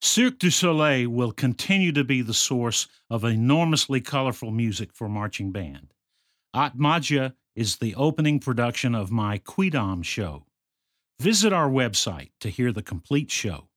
Cirque du Soleil will continue to be the source of enormously colorful music for marching band. Atmaja is the opening production of my Quidam show. Visit our website to hear the complete show.